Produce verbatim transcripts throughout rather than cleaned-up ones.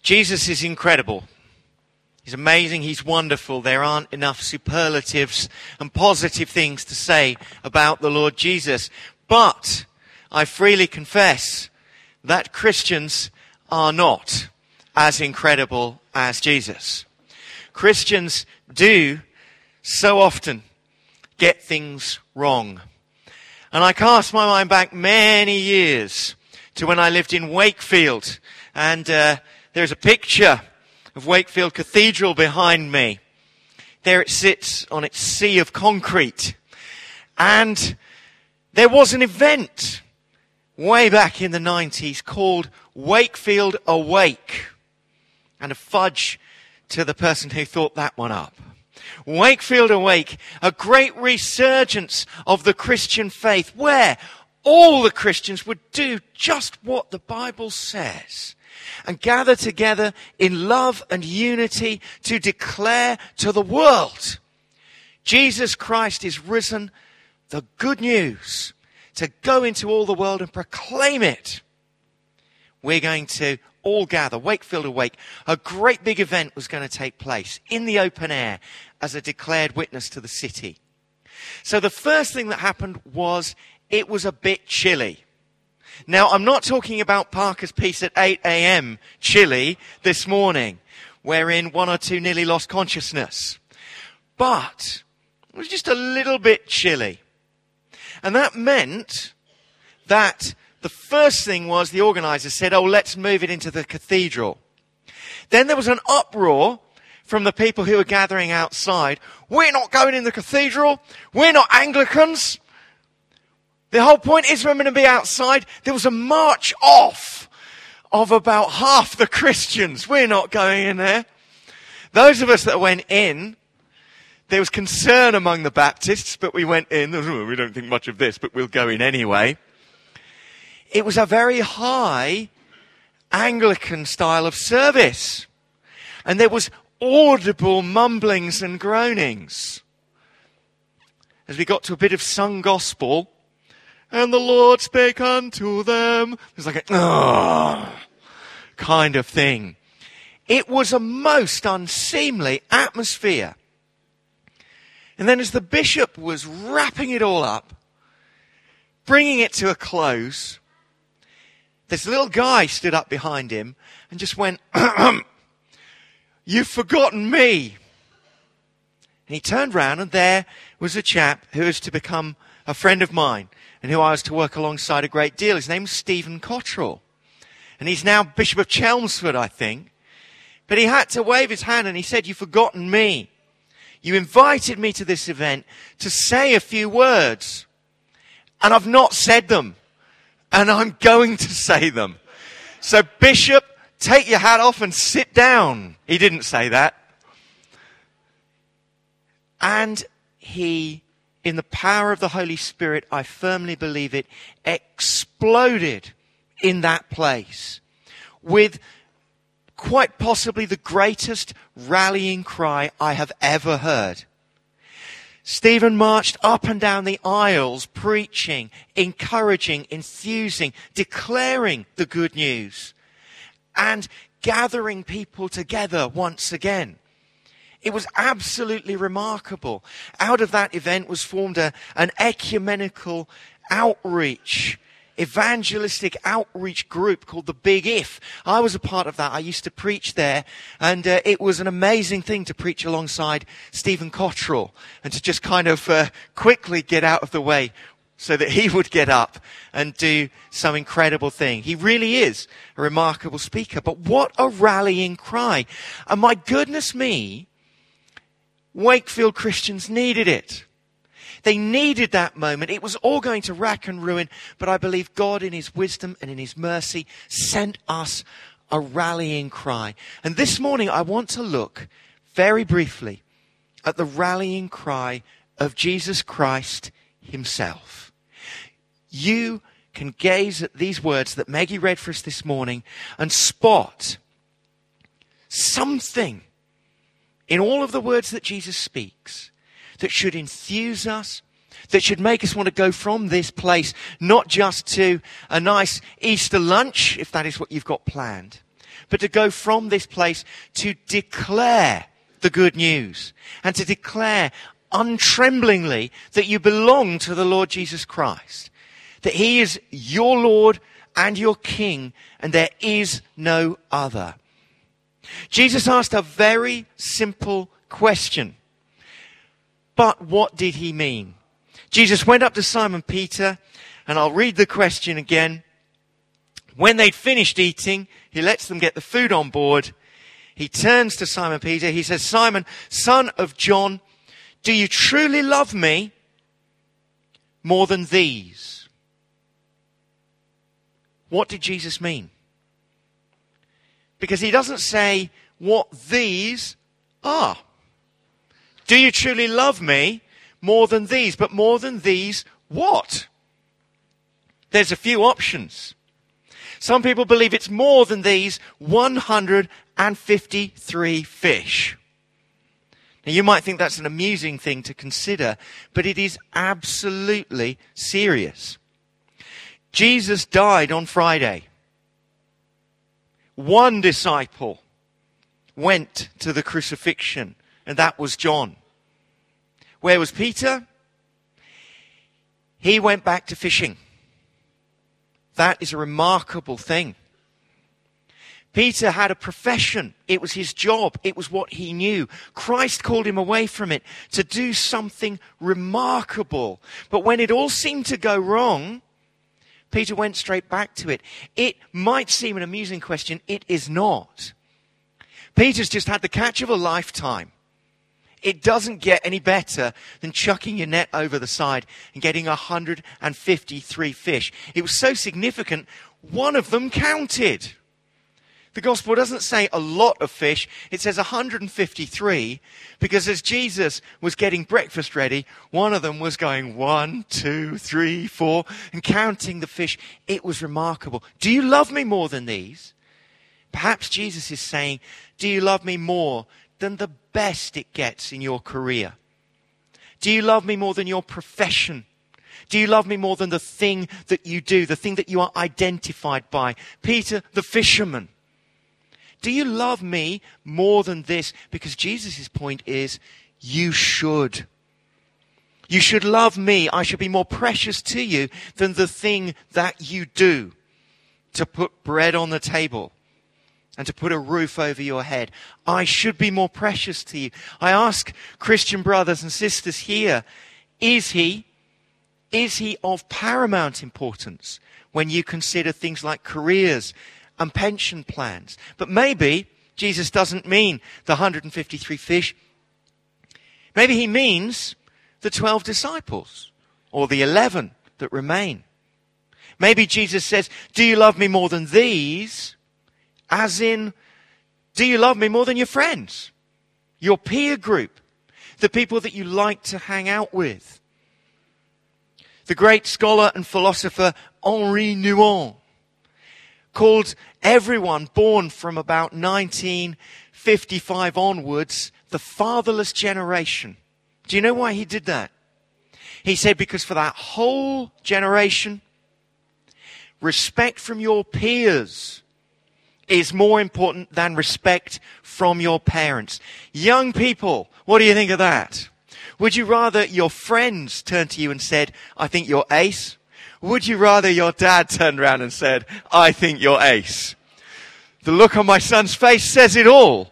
Jesus is incredible. He's amazing. He's wonderful. There aren't enough superlatives and positive things to say about the Lord Jesus. But I freely confess that Christians are not as incredible as Jesus. Christians do so often get things wrong. And I cast my mind back many years to when I lived in Wakefield. And uh, there's a picture of Wakefield Cathedral behind me. There it sits on its sea of concrete. And there was an event way back in the nineties called Wakefield Awake. And a fudge to the person who thought that one up. Wakefield Awake, a great resurgence of the Christian faith where all the Christians would do just what the Bible says and gather together in love and unity to declare to the world Jesus Christ is risen, the good news, to go into all the world and proclaim it. We're going to all gather, Wakefield Awake. A great big event was going to take place in the open air as a declared witness to the city. So the first thing that happened was it was a bit chilly. Now, I'm not talking about Parker's Piece at eight a.m. chilly this morning, wherein one or two nearly lost consciousness. But it was just a little bit chilly. And that meant that the first thing was the organisers said, oh, let's move it into the cathedral. Then there was an uproar from the people who were gathering outside. We're not going in the cathedral. We're not Anglicans. The whole point is we're going to be outside. There was a march off of about half the Christians. We're not going in there. Those of us that went in, there was concern among the Baptists, but we went in. Oh, we don't think much of this, but we'll go in anyway. It was a very high Anglican style of service. And there was audible mumblings and groanings. As we got to a bit of sung gospel, and the Lord spake unto them. It was like a, oh, kind of thing. It was a most unseemly atmosphere. And then as the bishop was wrapping it all up, bringing it to a close, this little guy stood up behind him and just went, you've forgotten me. And he turned round and there was a chap who was to become a friend of mine and who I was to work alongside a great deal. His name was Stephen Cottrell. And he's now Bishop of Chelmsford, I think. But he had to wave his hand and he said, you've forgotten me. You invited me to this event to say a few words. And I've not said them. And I'm going to say them. So, Bishop, take your hat off and sit down. He didn't say that. And he, in the power of the Holy Spirit, I firmly believe it, exploded in that place with quite possibly the greatest rallying cry I have ever heard. Stephen marched up and down the aisles, preaching, encouraging, enthusing, declaring the good news, and gathering people together once again. It was absolutely remarkable. Out of that event was formed a, an ecumenical outreach, evangelistic outreach group called the Big If. I was a part of that. I used to preach there, and uh, it was an amazing thing to preach alongside Stephen Cottrell and to just kind of uh, quickly get out of the way so that he would get up and do some incredible thing. He really is a remarkable speaker, but what a rallying cry. And my goodness me, Wakefield Christians needed it. They needed that moment. It was all going to rack and ruin, but I believe God in his wisdom and in his mercy sent us a rallying cry. And this morning I want to look very briefly at the rallying cry of Jesus Christ himself. You can gaze at these words that Maggie read for us this morning and spot something in all of the words that Jesus speaks that should enthuse us, that should make us want to go from this place, not just to a nice Easter lunch, if that is what you've got planned, but to go from this place to declare the good news and to declare untremblingly that you belong to the Lord Jesus Christ, that he is your Lord and your King, and there is no other. Jesus asked a very simple question. But what did he mean? Jesus went up to Simon Peter, and I'll read the question again. When they'd finished eating, he lets them get the food on board. He turns to Simon Peter. He says, Simon, son of John, do you truly love me more than these? What did Jesus mean? Because he doesn't say what these are. Do you truly love me more than these? But more than these, what? There's a few options. Some people believe it's more than these one hundred fifty-three fish. Now you might think that's an amusing thing to consider, but it is absolutely serious. Jesus died on Friday. One disciple went to the crucifixion, and that was John. Where was Peter? He went back to fishing. That is a remarkable thing. Peter had a profession. It was his job. It was what he knew. Christ called him away from it to do something remarkable. But when it all seemed to go wrong, Peter went straight back to it. It might seem an amusing question. It is not. Peter's just had the catch of a lifetime. It doesn't get any better than chucking your net over the side and getting one hundred fifty-three fish. It was so significant, one of them counted. The gospel doesn't say a lot of fish. It says one hundred fifty-three, because as Jesus was getting breakfast ready, one of them was going one, two, three, four, and counting the fish. It was remarkable. Do you love me more than these? Perhaps Jesus is saying, do you love me more than the best it gets in your career? Do you love me more than your profession? Do you love me more than the thing that you do, the thing that you are identified by? Peter, the fisherman. Do you love me more than this? Because Jesus' point is, you should. You should love me. I should be more precious to you than the thing that you do to put bread on the table and to put a roof over your head. I should be more precious to you. I ask Christian brothers and sisters here, is he, is he of paramount importance when you consider things like careers and pension plans? But maybe Jesus doesn't mean the one hundred fifty-three fish. Maybe he means the twelve disciples or the eleven that remain. Maybe Jesus says, do you love me more than these? As in, do you love me more than your friends, your peer group, the people that you like to hang out with? The great scholar and philosopher Henri Nouwen called everyone born from about nineteen fifty-five onwards the fatherless generation. Do you know why he did that? He said because for that whole generation, respect from your peers is more important than respect from your parents. Young people, what do you think of that? Would you rather your friends turned to you and said, I think you're ace? Would you rather your dad turned around and said, I think you're ace? The look on my son's face says it all.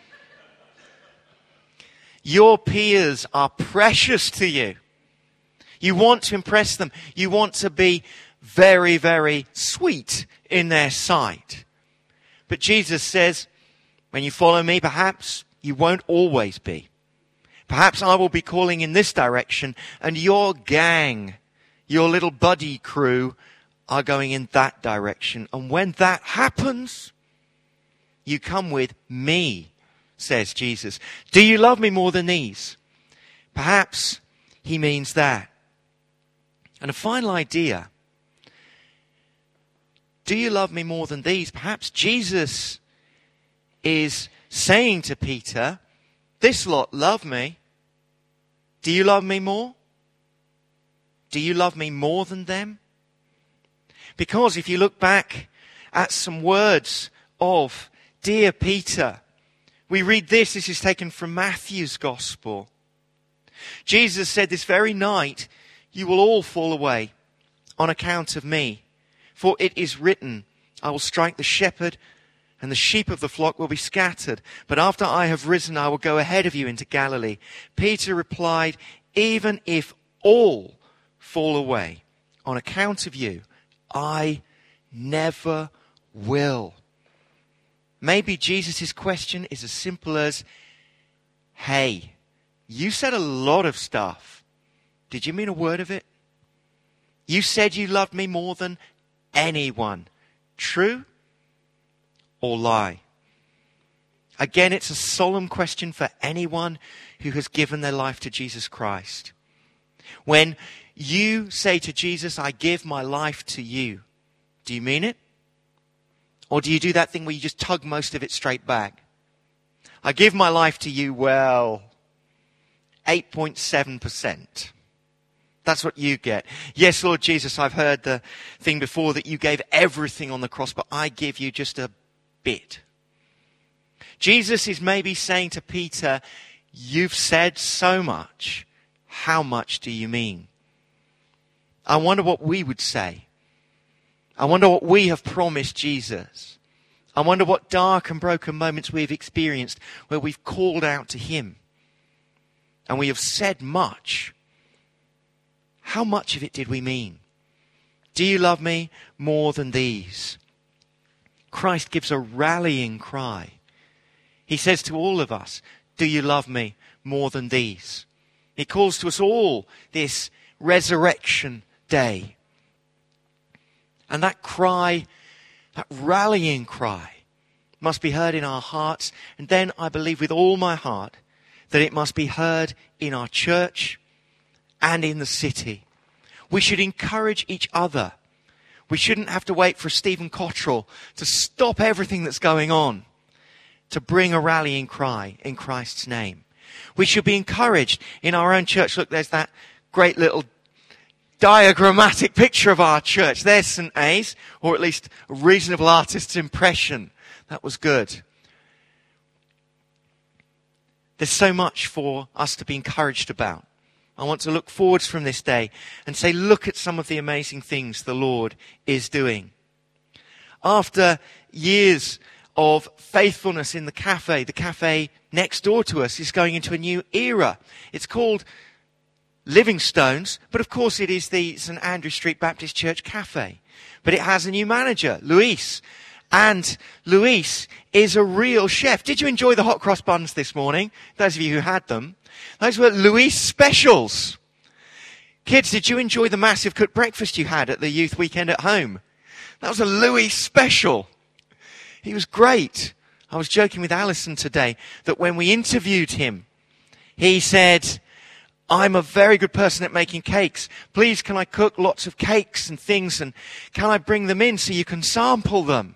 Your peers are precious to you. You want to impress them. You want to be very, very sweet in their sight. But Jesus says, when you follow me, perhaps you won't always be. Perhaps I will be calling in this direction, and your gang, your little buddy crew, are going in that direction. And when that happens, you come with me, says Jesus. Do you love me more than these? Perhaps he means that. And a final idea. Do you love me more than these? Perhaps Jesus is saying to Peter, this lot love me. Do you love me more? Do you love me more than them? Because if you look back at some words of dear Peter. We read this, this is taken from Matthew's Gospel. Jesus said, this very night you will all fall away on account of me. For it is written, I will strike the shepherd, and the sheep of the flock will be scattered. But after I have risen, I will go ahead of you into Galilee. Peter replied, even if all fall away on account of you, I never will. Maybe Jesus' question is as simple as, hey, you said a lot of stuff. Did you mean a word of it? You said you loved me more than anyone. True or lie? Again, it's a solemn question for anyone who has given their life to Jesus Christ. When you say to Jesus, I give my life to you, do you mean it? Or do you do that thing where you just tug most of it straight back? I give my life to you, well, eight point seven percent. That's what you get. Yes, Lord Jesus, I've heard the thing before that you gave everything on the cross, but I give you just a bit. Jesus is maybe saying to Peter, you've said so much. How much do you mean? I wonder what we would say. I wonder what we have promised Jesus. I wonder what dark and broken moments we've experienced where we've called out to him. And we have said much. How much of it did we mean? Do you love me more than these? Christ gives a rallying cry. He says to all of us, do you love me more than these? He calls to us all this resurrection day. And that cry, that rallying cry, must be heard in our hearts. And then I believe with all my heart that it must be heard in our church and in the city. We should encourage each other. We shouldn't have to wait for Stephen Cottrell to stop everything that's going on to bring a rallying cry in Christ's name. We should be encouraged in our own church. Look, there's that great little diagrammatic picture of our church. There's Saint A's, or at least a reasonable artist's impression. That was good. There's so much for us to be encouraged about. I want to look forwards from this day and say, look at some of the amazing things the Lord is doing. After years of faithfulness in the cafe, the cafe next door to us is going into a new era. It's called Livingstone's, but of course it is the Saint Andrew Street Baptist Church Cafe. But it has a new manager, Luis. And Luis is a real chef. Did you enjoy the hot cross buns this morning? Those of you who had them. Those were Luis specials. Kids, did you enjoy the massive cooked breakfast you had at the youth weekend at home? That was a Luis special. He was great. I was joking with Alison today that when we interviewed him, he said, I'm a very good person at making cakes. Please, can I cook lots of cakes and things, and can I bring them in so you can sample them?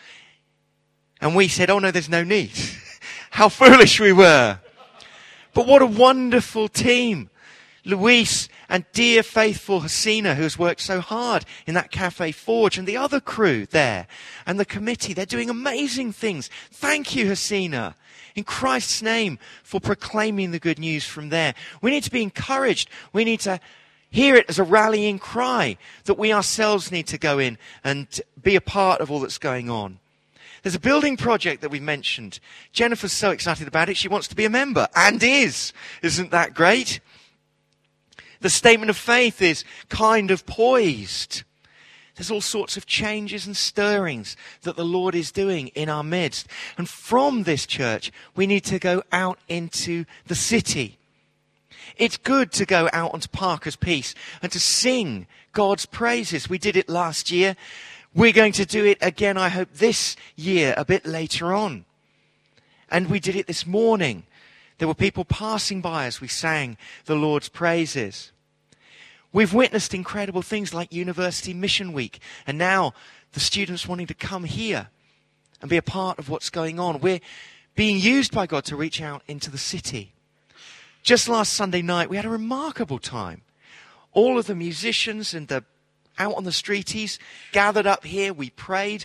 And we said, oh no, there's no need. How foolish we were. But what a wonderful team. Luis and dear faithful Hasina, who has worked so hard in that Cafe Forge, and the other crew there, and the committee, they're doing amazing things. Thank you, Hasina, in Christ's name, for proclaiming the good news from there. We need to be encouraged. We need to hear it as a rallying cry that we ourselves need to go in and be a part of all that's going on. There's a building project that we mentioned. Jennifer's so excited about it, she wants to be a member, and is. Isn't that great? The statement of faith is kind of poised. There's all sorts of changes and stirrings that the Lord is doing in our midst. And from this church, we need to go out into the city. It's good to go out onto Parker's Piece and to sing God's praises. We did it last year. We're going to do it again, I hope, this year, a bit later on. And we did it this morning. There were people passing by as we sang the Lord's praises. We've witnessed incredible things like University Mission Week, and now the students wanting to come here and be a part of what's going on. We're being used by God to reach out into the city. Just last Sunday night, we had a remarkable time. All of the musicians and the out on the streeties gathered up here. We prayed.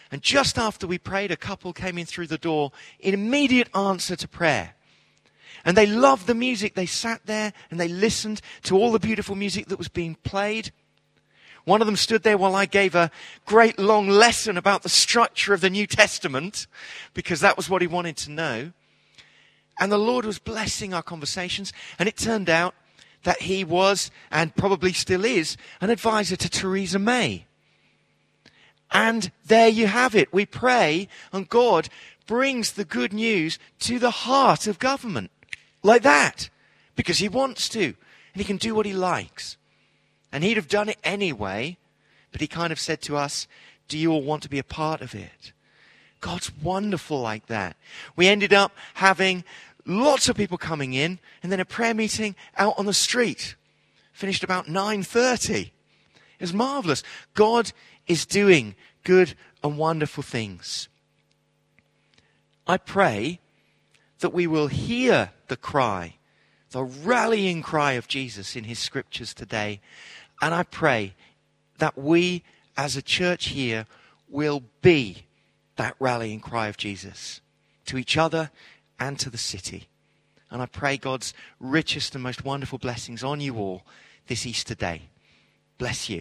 And just after we prayed, a couple came in through the door in immediate answer to prayer. And they loved the music. They sat there and they listened to all the beautiful music that was being played. One of them stood there while I gave a great long lesson about the structure of the New Testament, because that was what he wanted to know. And the Lord was blessing our conversations. And it turned out that he was, and probably still is, an advisor to Theresa May. And there you have it. We pray and God brings the good news to the heart of government. Like that. Because he wants to. And he can do what he likes. And he'd have done it anyway. But he kind of said to us, do you all want to be a part of it? God's wonderful like that. We ended up having lots of people coming in. And then a prayer meeting out on the street. Finished about nine thirty. It was marvelous. God is doing good and wonderful things. I pray that we will hear the cry, the rallying cry of Jesus in his scriptures today. And I pray that we as a church here will be that rallying cry of Jesus to each other and to the city. And I pray God's richest and most wonderful blessings on you all this Easter day. Bless you.